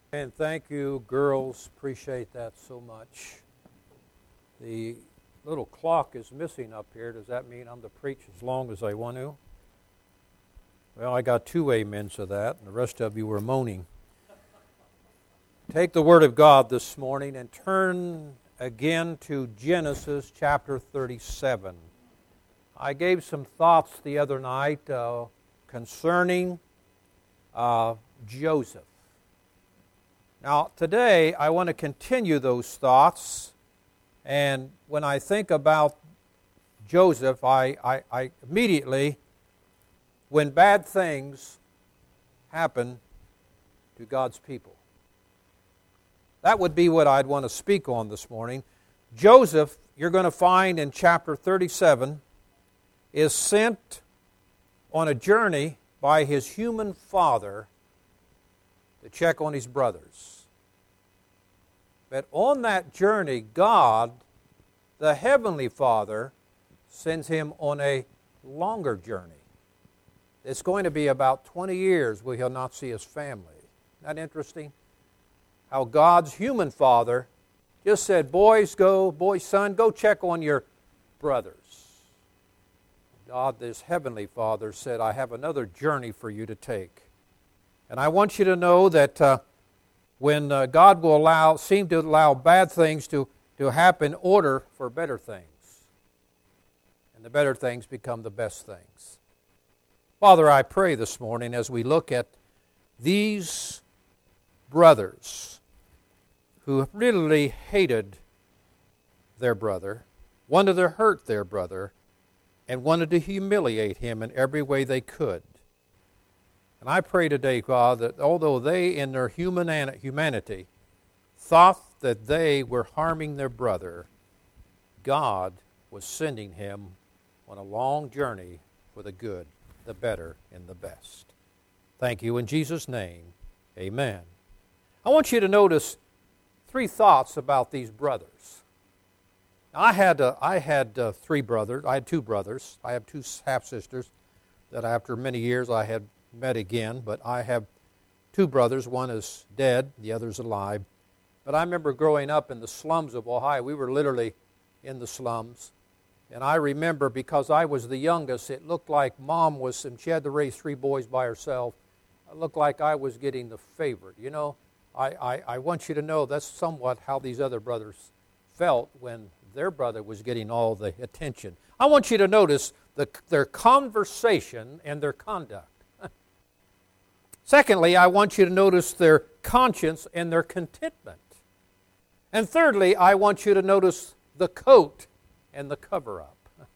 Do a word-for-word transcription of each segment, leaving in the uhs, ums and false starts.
And thank you, girls. Appreciate that so much. The little clock is missing up here. Does that mean I'm to preach as long as I want to? Well, I got two amens to that, and the rest of you were moaning. Take the Word of God this morning and turn again to Genesis chapter thirty-seven. I gave some thoughts the other night uh, concerning uh, Joseph. Now, today I want to continue those thoughts, and when I think about Joseph, I, I, I immediately, when bad things happen to God's people, that would be what I'd want to speak on this morning. Joseph, you're going to find in chapter thirty-seven, is sent on a journey by his human father to check on his brothers. But on that journey, God, the Heavenly Father, sends him on a longer journey. It's going to be about twenty years where he'll not see his family. Isn't that interesting? How God's human father just said, boys, go, boy, son, go check on your brothers. God, this Heavenly Father, said, I have another journey for you to take. And I want you to know that uh, when uh, God will allow, seem to allow bad things to, to happen in order for better things. And the better things become the best things. Father, I pray this morning as we look at these brothers who really hated their brother, wanted to hurt their brother, and wanted to humiliate him in every way they could. And I pray today, God, that although they in their human humanity thought that they were harming their brother, God was sending him on a long journey for the good, the better, and the best. Thank you in Jesus' name. Amen. I want you to notice three thoughts about these brothers. Now, I had uh, I had uh, three brothers. I had two brothers. I have two half-sisters that after many years I had met again. But I have two brothers. One is dead. The other is alive. But I remember growing up in the slums of Ohio. We were literally in the slums. And I remember because I was the youngest, it looked like Mom was, and she had to raise three boys by herself. It looked like I was getting the favorite. You know, I, I, I want you to know that's somewhat how these other brothers felt when their brother was getting all the attention. I want you to notice the, their conversation and their conduct. Secondly, I want you to notice their conscience and their contentment. And thirdly, I want you to notice the coat and the cover-up.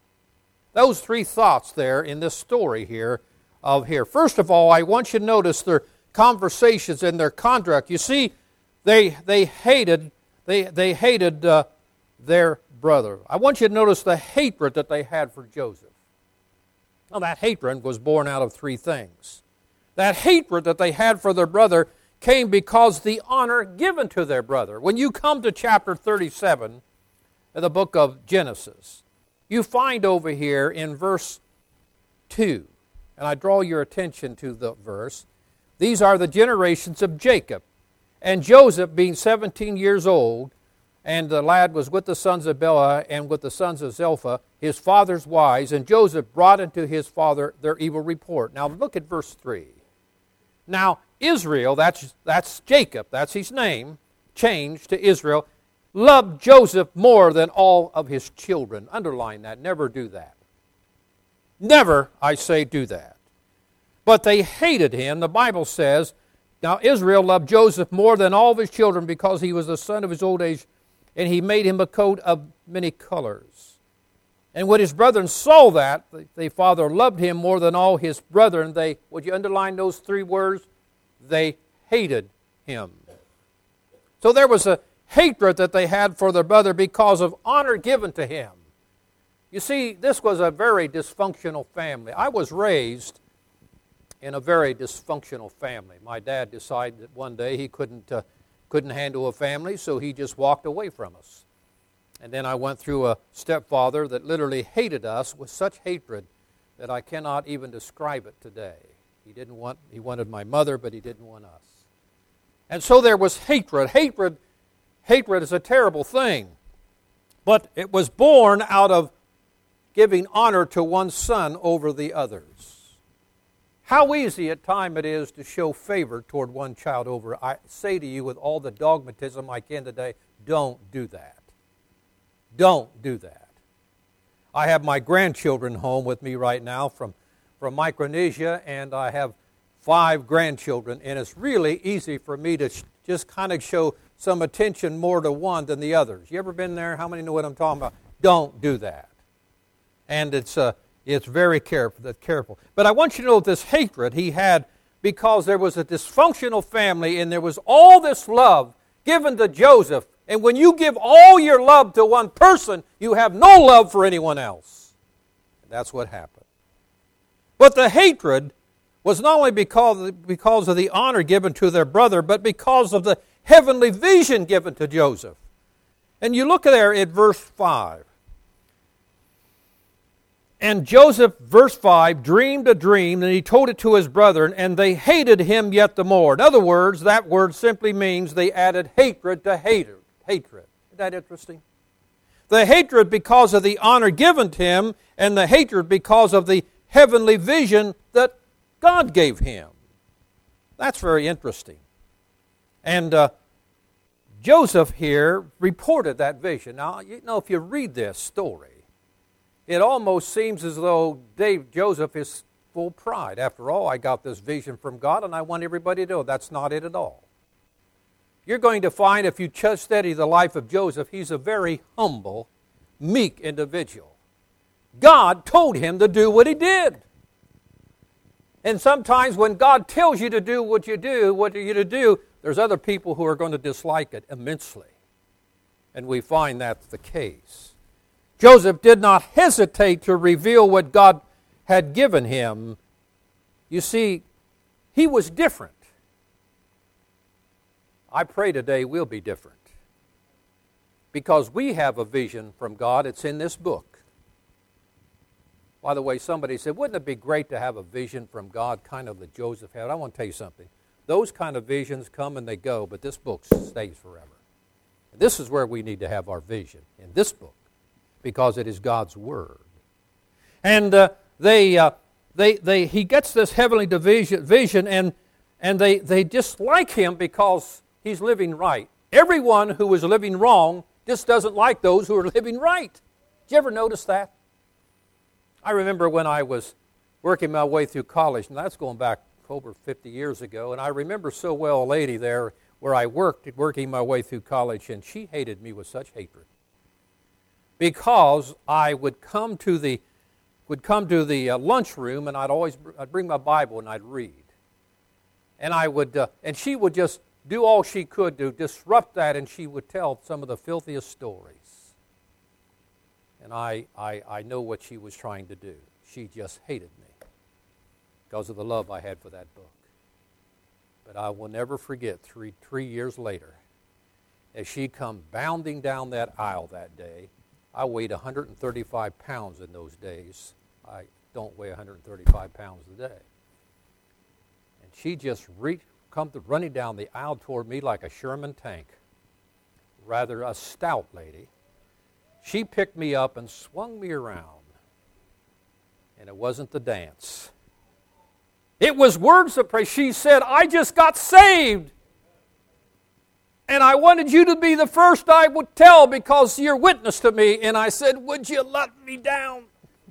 Those three thoughts there in this story here of here. First of all, I want you to notice their conversations and their conduct. You see, they they hated they they hated uh, their brother. I want you to notice the hatred that they had for Joseph. Now, that hatred was born out of three things. That hatred that they had for their brother came because the honor given to their brother. When you come to chapter thirty-seven in the book of Genesis, you find over here in verse two, and I draw your attention to the verse, these are the generations of Jacob. And Joseph, being seventeen years old, and the lad was with the sons of Bilhah and with the sons of Zilpah, his father's wives, and Joseph brought unto his father their evil report. Now look at verse three. Now Israel, that's, that's Jacob, that's his name, changed to Israel, loved Joseph more than all of his children. Underline that. Never do that. Never, I say, do that. But they hated him. The Bible says, now Israel loved Joseph more than all of his children because he was the son of his old age, and he made him a coat of many colors. And when his brethren saw that, the father loved him more than all his brethren. They, would you underline those three words? They hated him. So there was a hatred that they had for their brother because of honor given to him. You see, this was a very dysfunctional family. I was raised in a very dysfunctional family. My dad decided that one day he couldn't uh, couldn't handle a family, so he just walked away from us. And then I went through a stepfather that literally hated us with such hatred that I cannot even describe it today. He didn't want, he wanted my mother, but he didn't want us. And so there was hatred. Hatred, hatred is a terrible thing. But it was born out of giving honor to one son over the others. How easy at times it is to show favor toward one child over. I say to you with all the dogmatism I can today, don't do that. Don't do that. I have my grandchildren home with me right now from, from Micronesia, and I have five grandchildren, and it's really easy for me to sh- just kind of show some attention more to one than the others. You ever been there? How many know what I'm talking about? Don't do that. And it's uh, it's very careful, careful. But I want you to know this hatred he had because there was a dysfunctional family and there was all this love given to Joseph. And when you give all your love to one person, you have no love for anyone else. And that's what happened. But the hatred was not only because, because of the honor given to their brother, but because of the heavenly vision given to Joseph. And you look there at verse five. And Joseph, verse five, dreamed a dream, and he told it to his brethren, and they hated him yet the more. In other words, that word simply means they added hatred to hatred. Hatred. Isn't that interesting? The hatred because of the honor given to him, and the hatred because of the heavenly vision that God gave him. That's very interesting. And uh, Joseph here reported that vision. Now, you know, if you read this story, it almost seems as though Dave Joseph is full pride. After all, I got this vision from God, and I want everybody to know that's not it at all. You're going to find, if you just study the life of Joseph, he's a very humble, meek individual. God told him to do what he did. And sometimes when God tells you to do what you do, what are you to do, there's other people who are going to dislike it immensely. And we find that's the case. Joseph did not hesitate to reveal what God had given him. You see, he was different. I pray today we'll be different. Because we have a vision from God. It's in this book. By the way, somebody said, wouldn't it be great to have a vision from God, kind of that Joseph had? I want to tell you something. Those kind of visions come and they go, but this book stays forever. And this is where we need to have our vision, in this book, because it is God's Word. And uh, they, uh, they, they, he gets this heavenly division, vision, and, and they, they dislike him because he's living right. Everyone who is living wrong just doesn't like those who are living right. Did you ever notice that? I remember when I was working my way through college, and that's going back over fifty years ago, and I remember so well a lady there where I worked, working my way through college, and she hated me with such hatred. Because I would come to the would come to the uh, lunchroom, and I'd always I'd bring my Bible and I'd read. And I would uh, and she would just do all she could to disrupt that, and she would tell some of the filthiest stories. And I, I, I know what she was trying to do. She just hated me because of the love I had for that book. But I will never forget three, three years later, as she come bounding down that aisle that day. I weighed one hundred thirty-five pounds in those days. I don't weigh one hundred thirty-five pounds today. And she just re- come to running down the aisle toward me like a Sherman tank. Rather a stout lady. She picked me up and swung me around. And it wasn't the dance. It was words of praise. She said, I just got saved. And I wanted you to be the first I would tell because you're witness to me. And I said, would you let me down?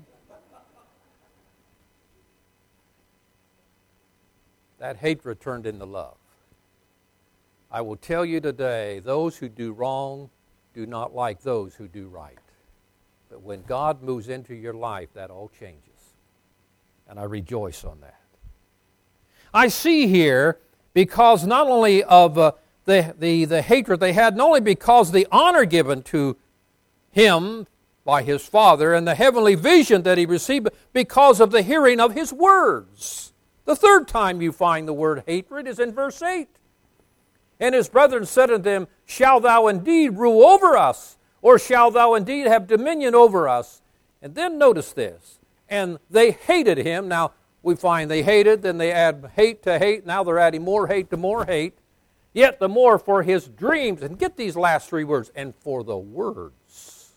That hatred turned into love. I will tell you today, those who do wrong do not like those who do right. But when God moves into your life, that all changes. And I rejoice on that. I see here, because not only of uh, the, the, the hatred they had, not only because the honor given to him by his father and the heavenly vision that he received, but because of the hearing of his words. The third time you find the word hatred is in verse eight. And his brethren said unto him, shall thou indeed rule over us, or shall thou indeed have dominion over us? And then notice this. And they hated him. Now, we find they hated, then they add hate to hate. Now they're adding more hate to more hate. yet the more for his dreams. And get these last three words, and for the words.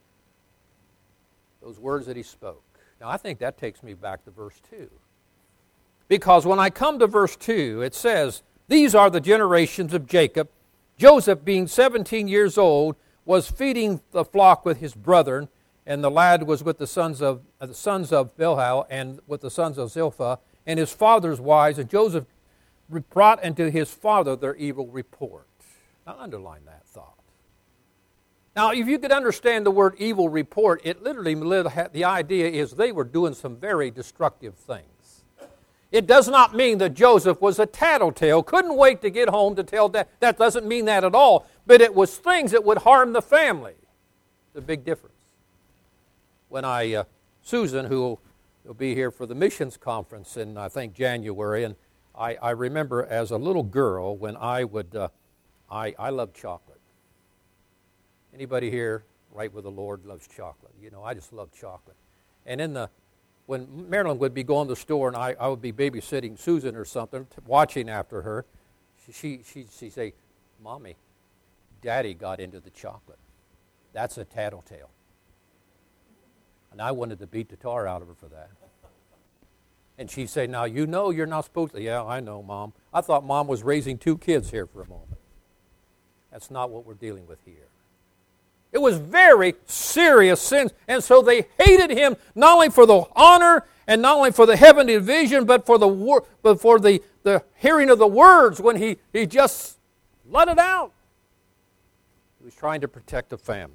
Those words that he spoke. Now I think that takes me back to verse two. Because when I come to verse two, it says, these are the generations of Jacob. Joseph, being seventeen years old, was feeding the flock with his brethren, and the lad was with the sons of uh, the sons of Bilhah and with the sons of Zilpah, and his father's wives, and Joseph brought unto his father their evil report. Now underline that thought. Now, if you could understand the word evil report, it literally, the idea is they were doing some very destructive things. It does not mean that Joseph was a tattletale, couldn't wait to get home to tell dad. That doesn't mean that at all. But it was things that would harm the family. The big difference. When I, uh, Susan, who will be here for the missions conference in, I think, January, and I, I remember as a little girl when I would, uh, I, I loved chocolate. Anybody here, right with the Lord, loves chocolate? You know, I just love chocolate. And in the when Marilyn would be going to the store and I, I would be babysitting Susan or something, watching after her, she, she, she, she'd say, Mommy, Daddy got into the chocolate. That's a tattletale. And I wanted to beat the tar out of her for that. And she'd say, now, you know you're not supposed to. Yeah, I know, Mom. I thought Mom was raising two kids here for a moment. That's not what we're dealing with here. It was very serious sins. And so they hated him not only for the honor and not only for the heavenly vision, but for the wor- but for the, the hearing of the words when he, he just let it out. He was trying to protect the family.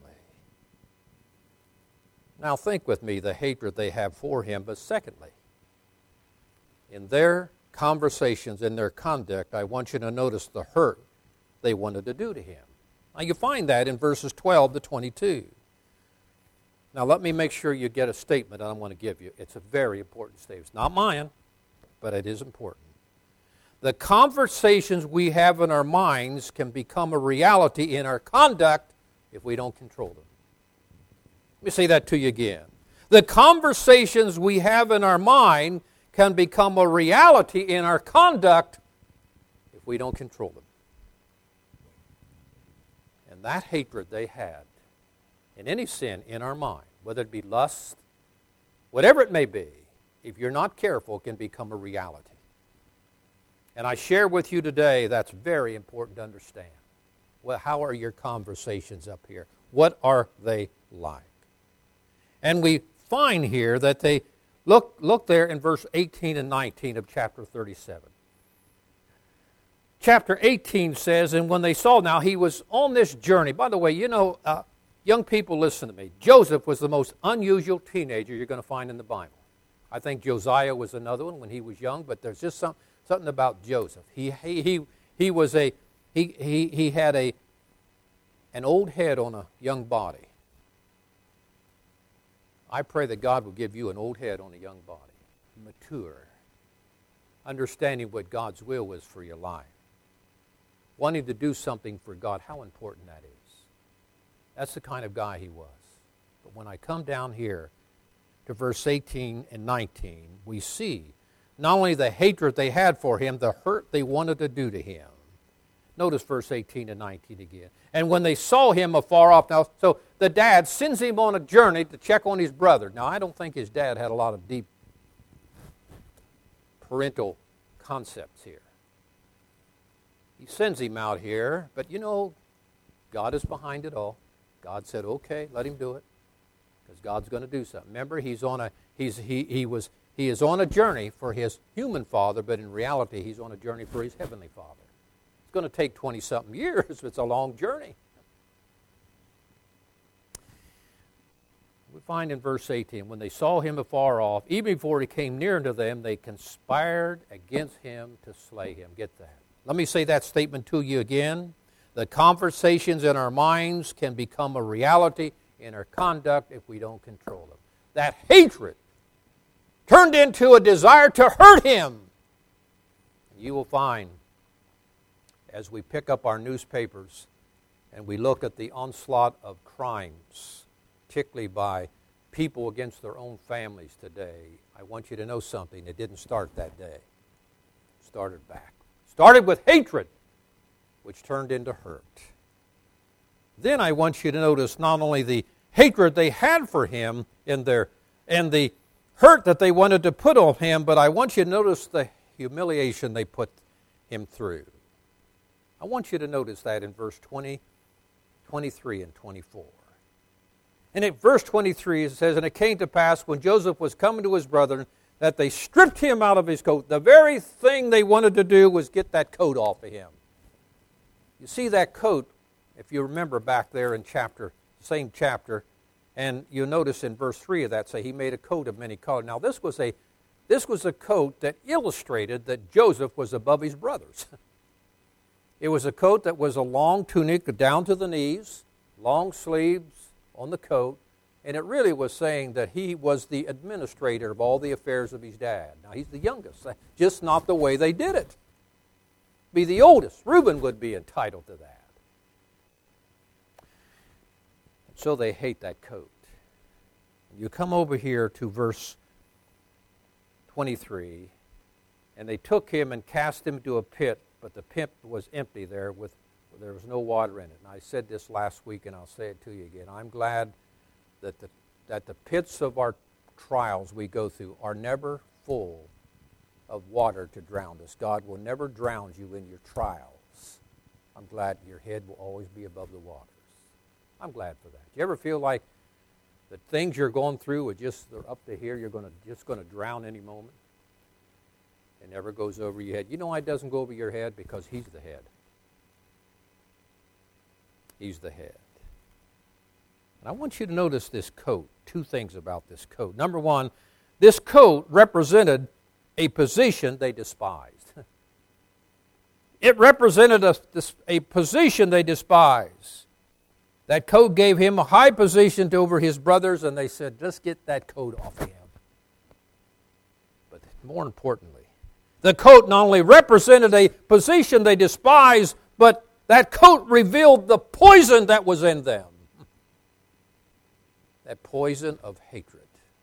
Now think with me the hatred they have for him. But secondly, in their conversations, in their conduct, I want you to notice the hurt they wanted to do to him. Now you find that in verses twelve to twenty-two. Now let me make sure you get a statement I want to give you. It's a very important statement. It's not mine, but it is important. The conversations we have in our minds can become a reality in our conduct if we don't control them. Let me say that to you again. The conversations we have in our mind can become a reality in our conduct if we don't control them. And that hatred they had in any sin in our mind, whether it be lust, whatever it may be, if you're not careful, can become a reality. And I share with you today that's very important to understand. Well, how are your conversations up here? What are they like? And we find here that they, look, look there in verse eighteen and nineteen of chapter thirty-seven. Chapter eighteen says, and when they saw, now he was on this journey. By the way, you know, uh, young people, listen to me. Joseph was the most unusual teenager you're going to find in the Bible. I think Josiah was another one when he was young, but there's just some, something about Joseph. He he he, he was a he he he had a an old head on a young body. I pray that God will give you an old head on a young body, mature, understanding what God's will is for your life. Wanting to do something for God, how important that is. That's the kind of guy he was. But when I come down here to verse eighteen and nineteen, we see not only the hatred they had for him, the hurt they wanted to do to him. Notice verse eighteen and nineteen again. And when they saw him afar off, now, so the dad sends him on a journey to check on his brother. Now, I don't think his dad had a lot of deep parental concepts here. He sends him out here, but you know, God is behind it all. God said, okay, let him do it, because God's going to do something. Remember, he's on a he's he he was he is on a journey for his human father, but in reality, he's on a journey for his heavenly Father. It's going to take twenty-something years. It's a long journey. We find in verse eighteen, when they saw him afar off, even before he came near unto them, they conspired against him to slay him. Get that. Let me say that statement to you again. The conversations in our minds can become a reality in our conduct if we don't control them. That hatred turned into a desire to hurt him. You will find, as we pick up our newspapers and we look at the onslaught of crimes, particularly by people against their own families today, I want you to know something. It didn't start that day. It started back. Started with hatred. which turned into hurt. Then I want you to notice not only the hatred they had for him in their, and the hurt that they wanted to put on him, but I want you to notice the humiliation they put him through. I want you to notice that in verse twenty, twenty-three, and twenty-four. And in verse twenty-three it says, "And it came to pass when Joseph was coming to his brethren that they stripped him out of his coat." The very thing they wanted to do was get that coat off of him. You see that coat, if you remember back there in chapter, same chapter, and you'll notice in verse three of that, say he made a coat of many colors. Now this was a this was a coat that illustrated that Joseph was above his brothers. It was a coat that was a long tunic down to the knees, long sleeves on the coat, and it really was saying that he was the administrator of all the affairs of his dad. Now he's the youngest, just not the way they did it. Be the oldest. Reuben would be entitled to that. So they hate that coat. You come over here to verse twenty-three, and they took him and cast him to a pit, but the pit was empty there, with there was no water in it. And I said this last week, and I'll say it to you again. I'm glad that the that the pits of our trials we go through are never full of water to drown us. God will never drown you in your trials. I'm glad your head will always be above the waters. I'm glad for that. You ever feel like the things you're going through are just they're up to here, you're going to just going to drown any moment? It never goes over your head. You know why it doesn't go over your head? Because he's the head. He's the head. And I want you to notice this coat. Two things about this coat. Number one, this coat represented a position they despised. It represented a, a position they despised. That coat gave him a high position over his brothers, and they said, let's get that coat off of him. But more importantly, the coat not only represented a position they despised, but that coat revealed the poison that was in them. That poison of hatred.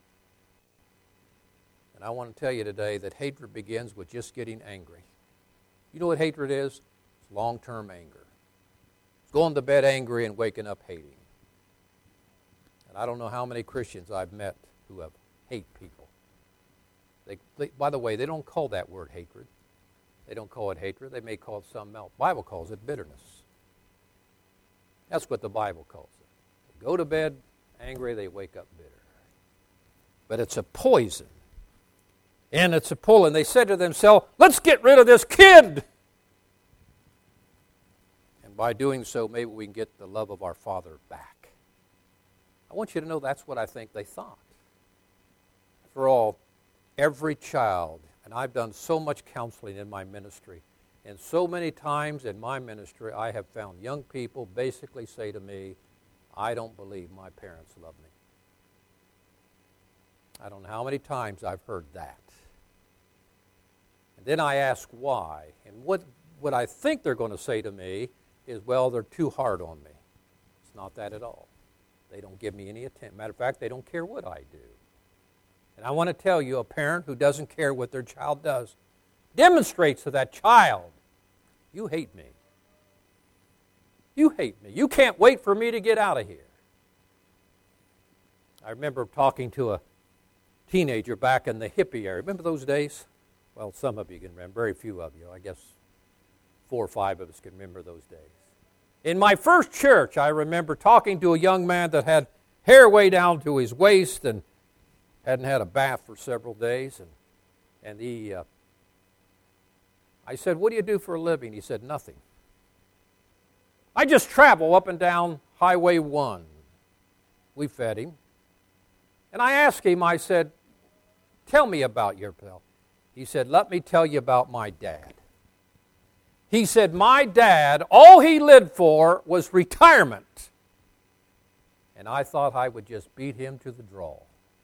And I want to tell you today that hatred begins with just getting angry. You know what hatred is? It's long-term anger. It's going to bed angry and waking up hating. And I don't know how many Christians I've met who have hate people. They, they, by the way, they don't call that word hatred. They don't call it hatred. They may call it something else. The Bible calls it bitterness. That's what the Bible calls it. They go to bed angry, they wake up bitter. But it's a poison. And it's a pull. And they said to themselves, let's get rid of this kid. And by doing so, maybe we can get the love of our Father back. I want you to know that's what I think they thought. For all, every child, and I've done so much counseling in my ministry, and so many times in my ministry I have found young people basically say to me, I don't believe my parents love me. I don't know how many times I've heard that. And then I ask why. And what, what I think they're going to say to me is, well, they're too hard on me. It's not that at all. They don't give me any attention. Matter of fact, they don't care what I do. And I want to tell you, a parent who doesn't care what their child does demonstrates to that child, you hate me. You hate me. You can't wait for me to get out of here. I remember talking to a teenager back in the hippie era. Remember those days? Well, some of you can remember. Very few of you. I guess four or five of us can remember those days. In my first church, I remember talking to a young man that had hair way down to his waist and hadn't had a bath for several days. And, and he, uh, I said, what do you do for a living? He said, nothing. I just travel up and down Highway one. We fed him. And I asked him, I said, tell me about your pal. He said, let me tell you about my dad. He said, my dad, all he lived for was retirement. And I thought I would just beat him to the draw.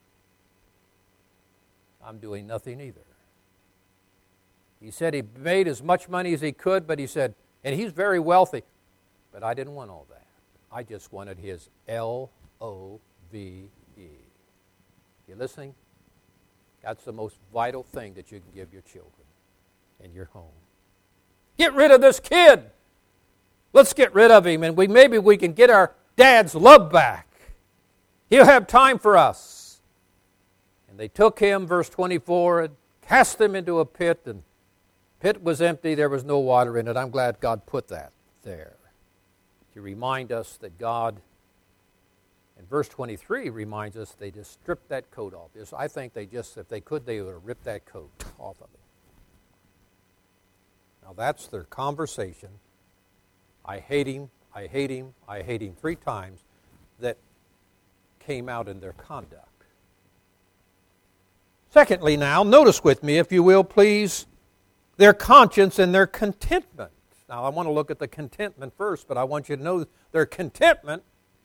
I'm doing nothing either. He said he made as much money as he could, but he said, and he's very wealthy, but I didn't want all that. I just wanted his L O V E. You listening? That's the most vital thing that you can give your children in your home. Get rid of this kid. Let's get rid of him, and we maybe we can get our dad's love back. He'll have time for us. And they took him, verse twenty-four, and cast him into a pit, and the pit was empty. There was no water in it. I'm glad God put that there to remind us that God, and verse twenty-three reminds us they just stripped that coat off. Just, I think they just, if they could, they would have ripped that coat off of him. Now that's their conversation. I hate him, I hate him, I hate him three times that came out in their conduct. Secondly now, notice with me, if you will, please, their conscience and their contentment. Now I want to look at the contentment first, but I want you to know their contentment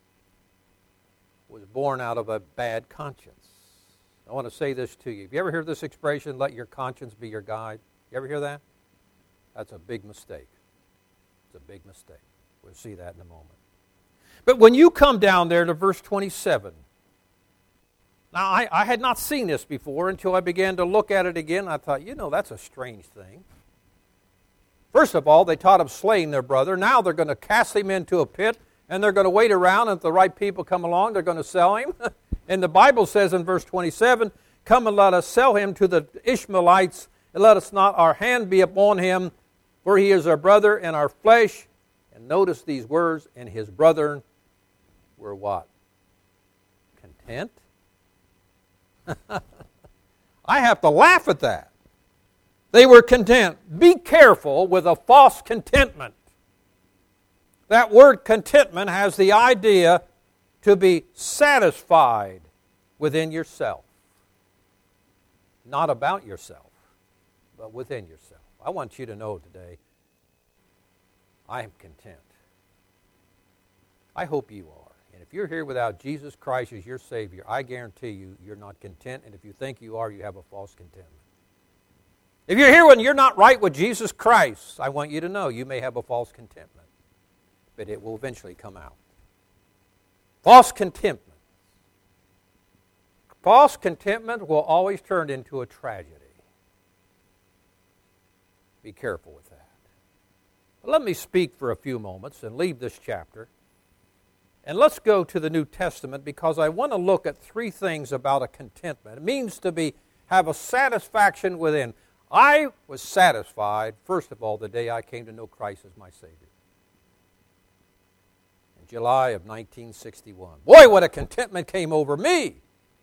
was born out of a bad conscience. I want to say this to you. Have you ever heard this expression, let your conscience be your guide? You ever hear that? That's a big mistake. It's a big mistake. We'll see that in a moment. But when you come down there to verse twenty-seven, now I, I had not seen this before until I began to look at it again. I thought, you know, that's a strange thing. First of all, they taught of slaying their brother. Now they're going to cast him into a pit, and they're going to wait around, and if the right people come along, they're going to sell him. And the Bible says in verse twenty-seven, come and let us sell him to the Ishmaelites, and let us not our hand be upon him, for he is our brother and our flesh. And notice these words, and his brethren were what? Content? I have to laugh at that. They were content. Be careful with a false contentment. That word contentment has the idea to be satisfied within yourself. Not about yourself, but within yourself. I want you to know today, I am content. I hope you are. And if you're here without Jesus Christ as your Savior, I guarantee you, you're not content. And if you think you are, you have a false contentment. If you're here when you're not right with Jesus Christ, I want you to know you may have a false contentment. But it will eventually come out. False contentment. False contentment will always turn into a tragedy. Be careful with that. But let me speak for a few moments and leave this chapter. And let's go to the New Testament because I want to look at three things about a contentment. It means to be have a satisfaction within. I was satisfied, first of all, the day I came to know Christ as my Savior. In July of nineteen sixty-one. Boy, what a contentment came over me!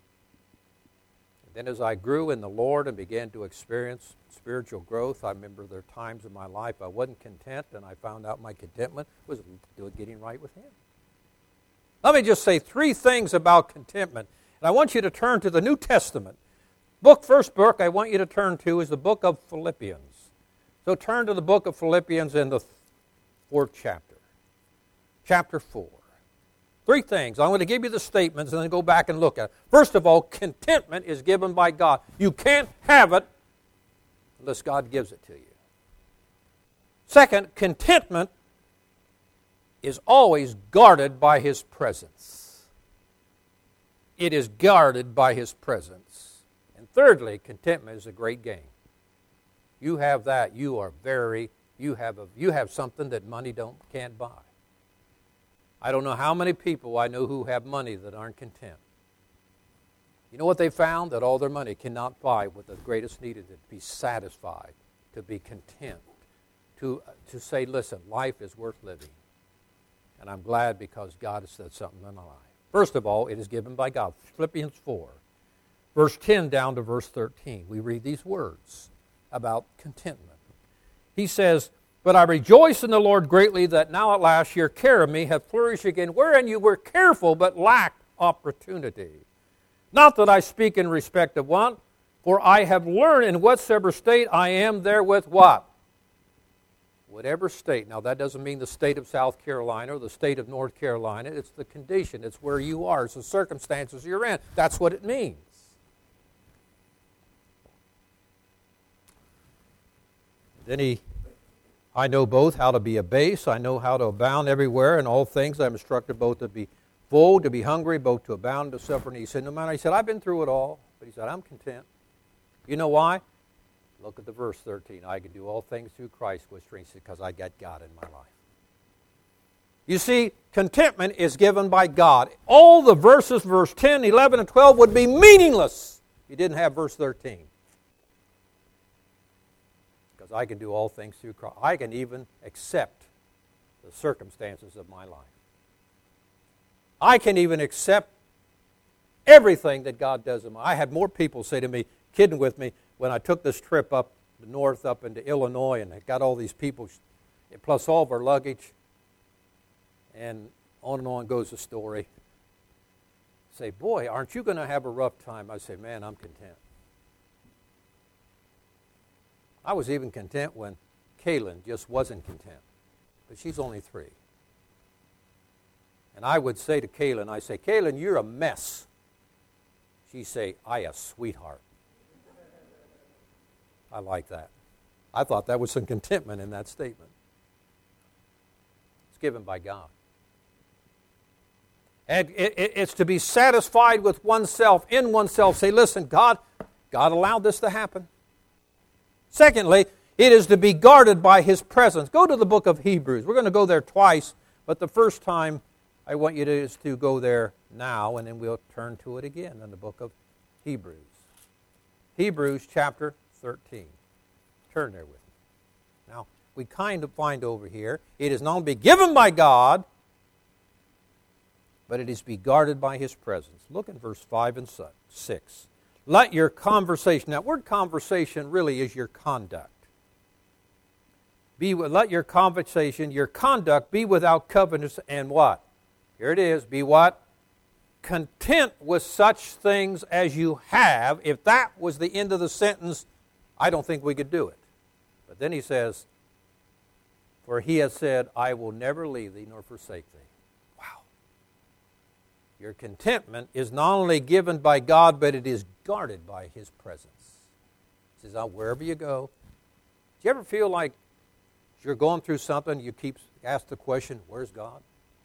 Then as I grew in the Lord and began to experience spiritual growth, I remember there were times in my life I wasn't content, and I found out my contentment was getting right with Him. Let me just say three things about contentment. And I want you to turn to the New Testament. Book, first book I want you to turn to is the book of Philippians. So turn to the book of Philippians in the fourth chapter. Chapter four. Three things. I'm going to give you the statements and then go back and look at it. First of all, contentment is given by God. You can't have it unless God gives it to you. Second, contentment is always guarded by His presence. It is guarded by His presence. And thirdly, contentment is a great gain. You have that, you are very, you have a, you have something that money don't can't buy. I don't know how many people I know who have money that aren't content. You know what they found? That all their money cannot buy what the greatest need is, to be satisfied, to be content, to, to say, listen, life is worth living. And I'm glad because God has said something in my life. First of all, it is given by God. Philippians four, verse ten down to verse thirteen. We read these words about contentment. He says, but I rejoice in the Lord greatly that now at last your care of me hath flourished again, wherein you were careful but lacked opportunity. Not that I speak in respect of one, for I have learned in whatsoever state I am therewith what? Whatever state. Now that doesn't mean the state of South Carolina or the state of North Carolina. It's the condition. It's where you are. It's the circumstances you're in. That's what it means. Then he... I know both how to be abased, I know how to abound everywhere in all things. I'm instructed both to be full, to be hungry, both to abound, to suffer. And he said, no matter, he said, I've been through it all. But he said, I'm content. You know why? Look at the verse thirteen. I can do all things through Christ which strengthens, because I got God in my life. You see, contentment is given by God. All the verses, verse ten, eleven, and twelve, would be meaningless if you didn't have verse thirteen. Because I can do all things through Christ. I can even accept the circumstances of my life. I can even accept everything that God does in my life. I had more people say to me, kidding with me, when I took this trip up north, up into Illinois, and I got all these people, plus all of our luggage, and on and on goes the story. Say, boy, aren't you going to have a rough time? I say, man, I'm content. I was even content when Kaylin just wasn't content. But she's only three. And I would say to Kaylin, I say, Kaylin, you're a mess. She'd say, I a sweetheart. I like that. I thought that was some contentment in that statement. It's given by God. And it, it, it's to be satisfied with oneself, in oneself. Say, listen, God, God allowed this to happen. Secondly, it is to be guarded by His presence. Go to the book of Hebrews. We're going to go there twice, but the first time I want you to, is to go there now, and then we'll turn to it again in the book of Hebrews. Hebrews chapter thirteen. Turn there with me. Now, we kind of find over here, it is not only given by God, but it is to be guarded by His presence. Look in verse five and six. Let your conversation, that word conversation really is your conduct. Be, let your conversation, your conduct be without covetousness and what? Here it is, be what? Content with such things as you have. If that was the end of the sentence, I don't think we could do it. But then he says, for He has said, I will never leave thee nor forsake thee. Wow. Your contentment is not only given by God, but it is guarded by His presence. He says, oh, wherever you go. Do you ever feel like you're going through something, you keep ask the question, where's God?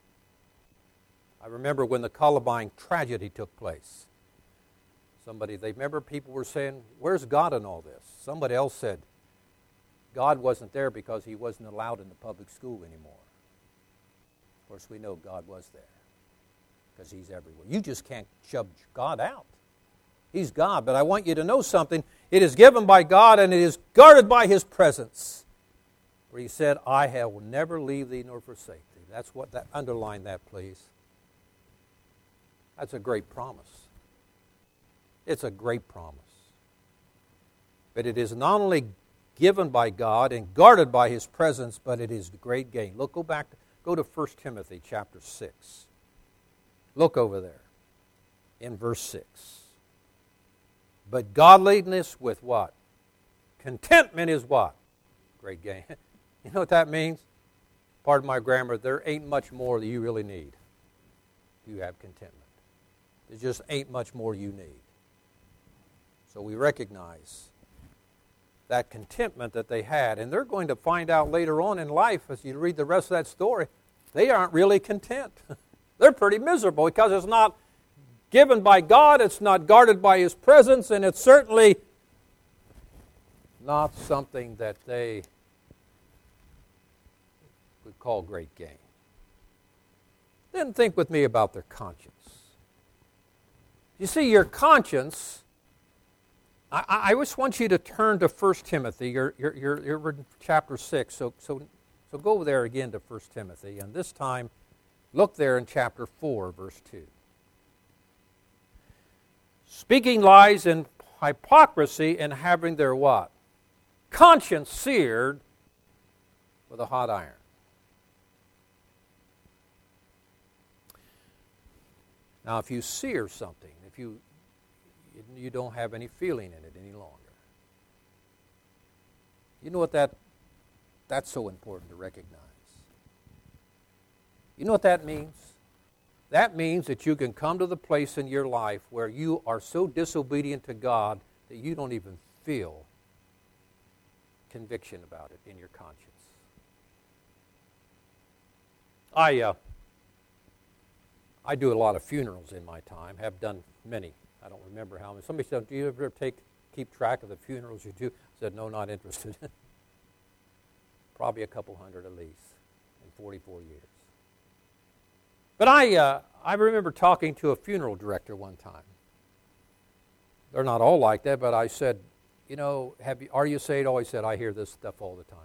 I remember when the Columbine tragedy took place. Somebody, they remember people were saying, where's God in all this? Somebody else said, God wasn't there because He wasn't allowed in the public school anymore. Of course, we know God was there because He's everywhere. You just can't shove God out. He's God, but I want you to know something. It is given by God and it is guarded by His presence. Where He said, I will never leave thee nor forsake thee. That's what, that, underline that, please. That's a great promise. It's a great promise. But it is not only given by God and guarded by His presence, but it is the great gain. Look, go back, go to First Timothy chapter six. Look over there in verse six. But godliness with what? Contentment is what? Great gain. You know what that means? Pardon my grammar, there ain't much more that you really need. You have contentment. There just ain't much more you need. So we recognize that contentment that they had. And they're going to find out later on in life, as you read the rest of that story, they aren't really content. They're pretty miserable because it's not given by God, it's not guarded by His presence, and it's certainly not something that they would call great gain. Then think with me about their conscience. You see, your conscience, I, I just want you to turn to First Timothy. You're, you're, you're, you're in chapter six, so, so, so go there again to First Timothy, and this time look there in chapter four, verse two. Speaking lies and hypocrisy and having their what? Conscience seared with a hot iron. Now, if you sear something, if you you don't have any feeling in it any longer, you know what that that's so important to recognize. You know what that means? That means that you can come to the place in your life where you are so disobedient to God that you don't even feel conviction about it in your conscience. I uh, I do a lot of funerals in my time, have done many. I don't remember how many. Somebody said, do you ever take keep track of the funerals you do? I said, no, not interested. Probably a couple hundred at least in forty-four years. But I, uh, I remember talking to a funeral director one time. They're not all like that, but I said, you know, have you, are you saved? Oh, he said, I hear this stuff all the time.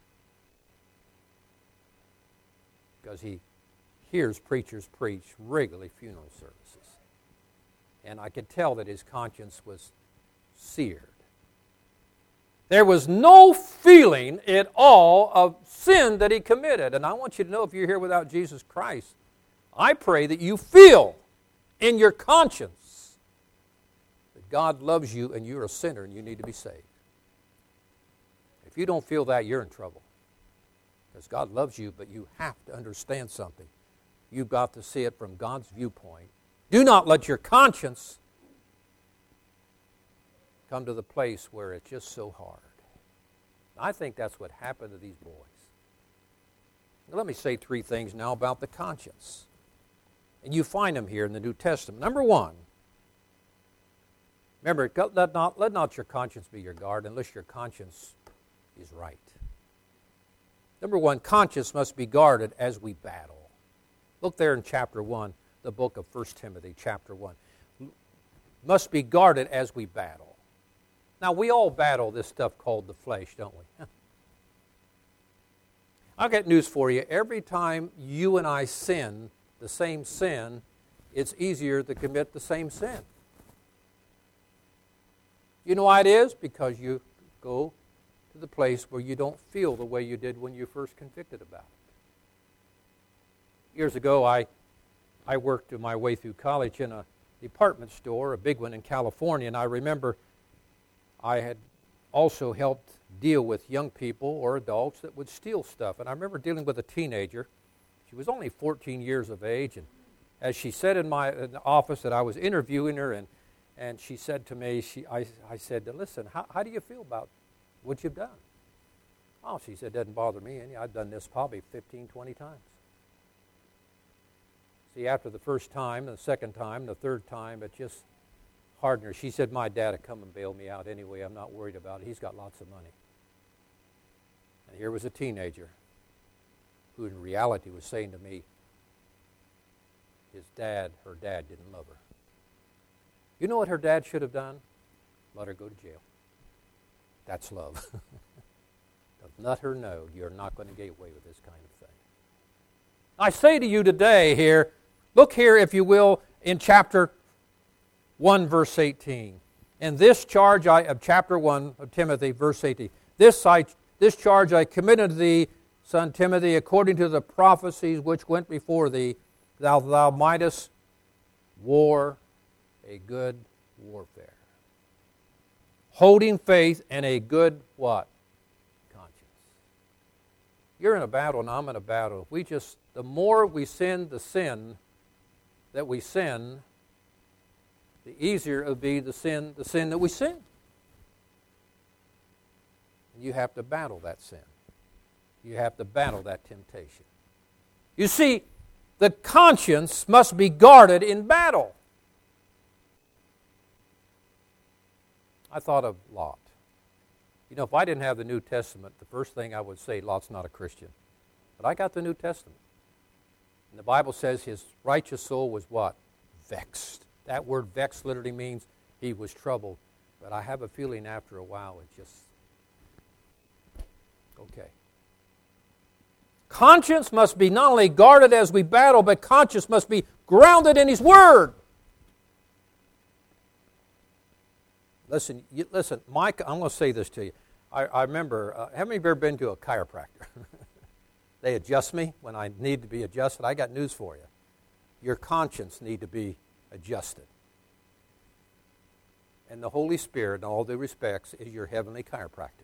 Because he hears preachers preach regularly funeral services. And I could tell that his conscience was seared. There was no feeling at all of sin that he committed. And I want you to know, if you're here without Jesus Christ, I pray that you feel in your conscience that God loves you and you're a sinner and you need to be saved. If you don't feel that, you're in trouble. Because God loves you, but you have to understand something. You've got to see it from God's viewpoint. Do not let your conscience come to the place where it's just so hard. I think that's what happened to these boys. Now, let me say three things now about the conscience. And you find them here in the New Testament. Number one, remember, let not, let not your conscience be your guard unless your conscience is right. Number one, conscience must be guarded as we battle. Look there in chapter one, the book of First Timothy, chapter one. Must be guarded as we battle. Now, we all battle this stuff called the flesh, don't we? I'll get news for you. Every time you and I sin the same sin, it's easier to commit the same sin. You know why it is? Because you go to the place where you don't feel the way you did when you first convicted about it. Years ago, I, I worked my way through college in a department store, a big one in California, and I remember I had also helped deal with young people or adults that would steal stuff. And I remember dealing with a teenager. She was only fourteen years of age, and as she said in my in the office that I was interviewing her, and, and she said to me, she, I, I said, listen, how, how do you feel about what you've done? Oh, she said, it doesn't bother me any. I've done this probably fifteen, twenty times. See, after the first time, the second time, the third time, it just hardened her. She said, my dad would come and bail me out anyway. I'm not worried about it. He's got lots of money. And here was a teenager who in reality was saying to me, his dad, her dad didn't love her. You know what her dad should have done? Let her go to jail. That's love. Let her know you're not going to get away with this kind of thing. I say to you today here, look here, if you will, in chapter one, verse eighteen. And this charge I, of chapter one of Timothy, verse eighteen. This, I, this charge I commit unto thee, son Timothy, according to the prophecies which went before thee, thou, thou mightest war a good warfare. Holding faith and a good what? Conscience. You're in a battle and I'm in a battle. We just, the more we sin the sin that we sin, the easier it will be the sin, the sin that we sin. And you have to battle that sin. You have to battle that temptation. You see, the conscience must be guarded in battle. I thought of Lot. You know, if I didn't have the New Testament, the first thing I would say, Lot's not a Christian. But I got the New Testament. And the Bible says his righteous soul was what? Vexed. That word vexed literally means he was troubled. But I have a feeling after a while it just, okay. Conscience must be not only guarded as we battle, but conscience must be grounded in His Word. Listen, you, listen, Mike, I'm going to say this to you. I, I remember, uh, how many of you ever been to a chiropractor? They adjust me when I need to be adjusted. I got news for you. Your conscience need to be adjusted. And the Holy Spirit, in all due respects, is your heavenly chiropractor.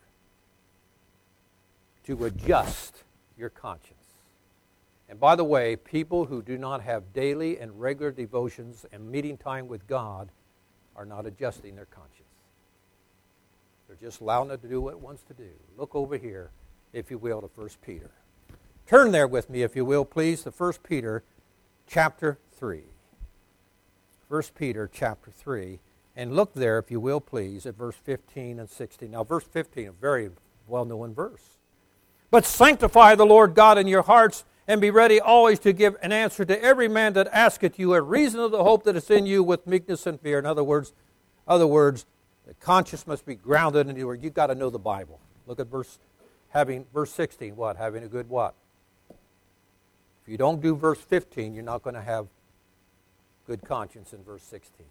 To adjust your conscience. And by the way, people who do not have daily and regular devotions and meeting time with God are not adjusting their conscience. They're just allowing it to do what it wants to do. Look over here, if you will, to First Peter. Turn there with me, if you will, please, to First Peter chapter three. First Peter chapter three. And look there, if you will, please, at verse fifteen and sixteen. Now, verse fifteen, a very well-known verse. But sanctify the Lord God in your hearts, and be ready always to give an answer to every man that asketh you a reason of the hope that is in you with meekness and fear. In other words, other words, the conscience must be grounded in your word. You've got to know the Bible. Look at verse having verse sixteen. What? Having a good what? If you don't do verse fifteen, you're not going to have good conscience in verse sixteen.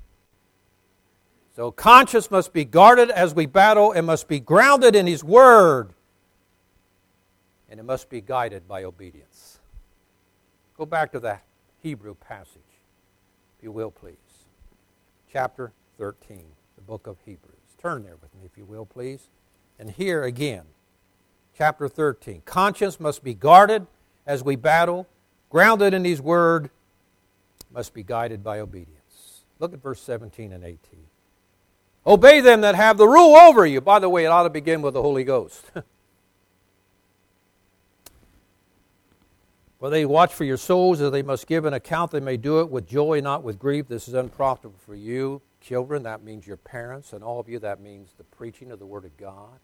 So conscience must be guarded as we battle and must be grounded in His Word. And it must be guided by obedience. Go back to that Hebrew passage, if you will, please. Chapter thirteen, the book of Hebrews. Turn there with me, if you will, please. And here again, chapter thirteen. Conscience must be guarded as we battle, grounded in His Word, must be guided by obedience. Look at verse seventeen and eighteen. Obey them that have the rule over you. By the way, it ought to begin with the Holy Ghost. For they watch for your souls, as they must give an account. They may do it with joy, not with grief. This is unprofitable for you, children. That means your parents, and all of you, that means the preaching of the Word of God.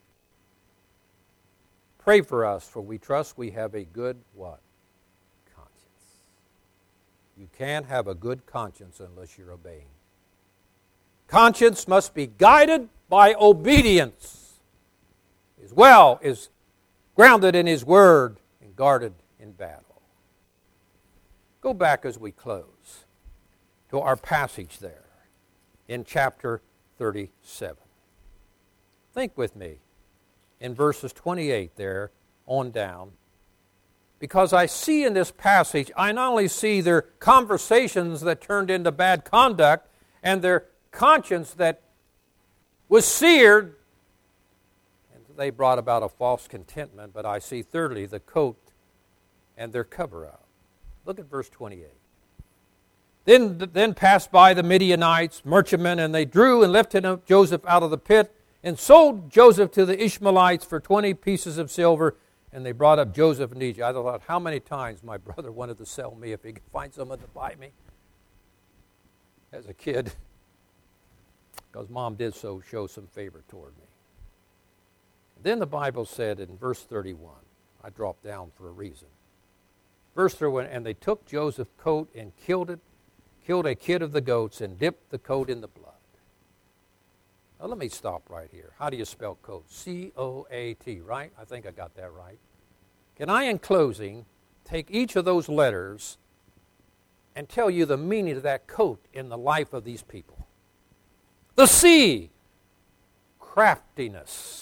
Pray for us, for we trust we have a good, what? Conscience. You can't have a good conscience unless you're obeying. Conscience must be guided by obedience, as well as grounded in His Word and guarded in battle. Go back as we close to our passage there in chapter thirty-seven. Think with me in verses twenty-eight there on down, because I see in this passage, I not only see their conversations that turned into bad conduct and their conscience that was seared, and they brought about a false contentment, but I see thirdly the coat and their cover-up. Look at verse twenty-eight. Then, then passed by the Midianites, merchantmen, and they drew and lifted up Joseph out of the pit, and sold Joseph to the Ishmaelites for twenty pieces of silver, and they brought up Joseph in Egypt. I thought, how many times my brother wanted to sell me if he could find someone to buy me as a kid, because Mom did so show some favor toward me. Then the Bible said in verse thirty-one, I dropped down for a reason. Verse thirty-one, and they took Joseph's coat and killed it, killed a kid of the goats, and dipped the coat in the blood. Now let me stop right here. How do you spell coat? C O A T, right? I think I got that right. Can I, in closing, take each of those letters and tell you the meaning of that coat in the life of these people? The C, craftiness.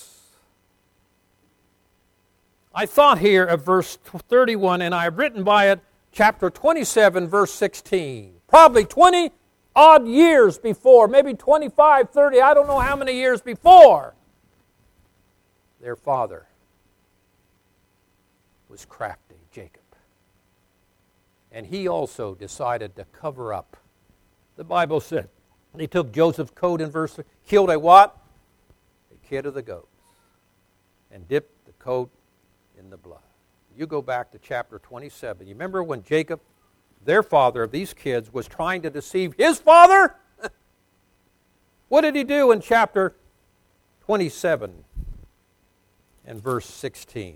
I thought here of verse thirty-one, and I have written by it chapter twenty-seven, verse sixteen. Probably twenty odd years before, maybe twenty-five, thirty, I don't know how many years before. Their father was crafty, Jacob. And he also decided to cover up. The Bible said he took Joseph's coat in verse, killed a what? A kid of the goats. And dipped the coat in the blood. You go back to chapter twenty-seven. You remember when Jacob, their father of these kids, was trying to deceive his father? What did he do in chapter twenty-seven and verse sixteen?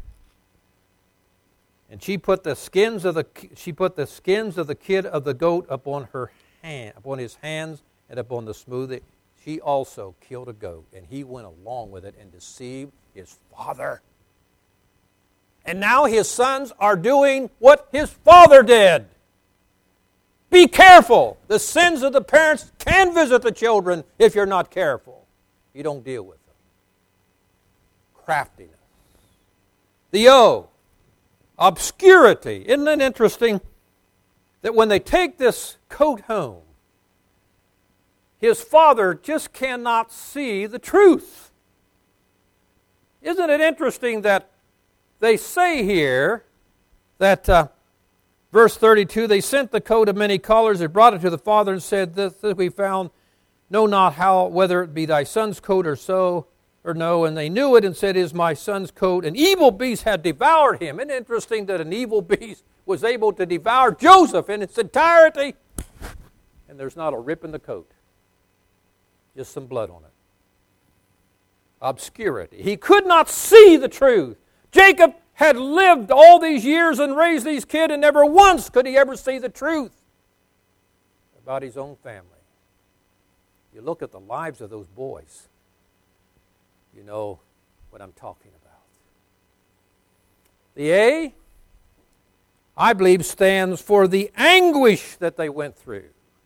And she put the skins of the she put the skins of the kid of the goat upon her hand, upon his hands, and upon the smooth. She also killed a goat, and he went along with it and deceived his father. And now his sons are doing what his father did. Be careful. The sins of the parents can visit the children if you're not careful. You don't deal with them. Craftiness. The O, obscurity. Isn't it interesting that when they take this coat home, his father just cannot see the truth? Isn't it interesting that they say here that, uh, verse thirty-two, they sent the coat of many colors, they brought it to the father and said, this, this we found, know not how, whether it be thy son's coat or so, or no. And they knew it and said, it is my son's coat. An evil beast had devoured him. Isn't it interesting that an evil beast was able to devour Joseph in its entirety? And there's not a rip in the coat. Just some blood on it. Obscurity. He could not see the truth. Jacob had lived all these years and raised these kids, and never once could he ever see the truth about his own family. You look at the lives of those boys, you know what I'm talking about. The A, I believe, stands for the anguish that they went through.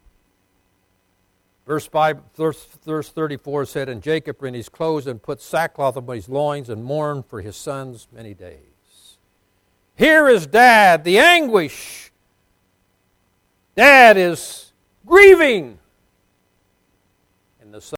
Verse five, verse, verse thirty-four said, "And Jacob rent his clothes and put sackcloth upon his loins and mourned for his sons many days." Here is Dad, the anguish. Dad is grieving. And the son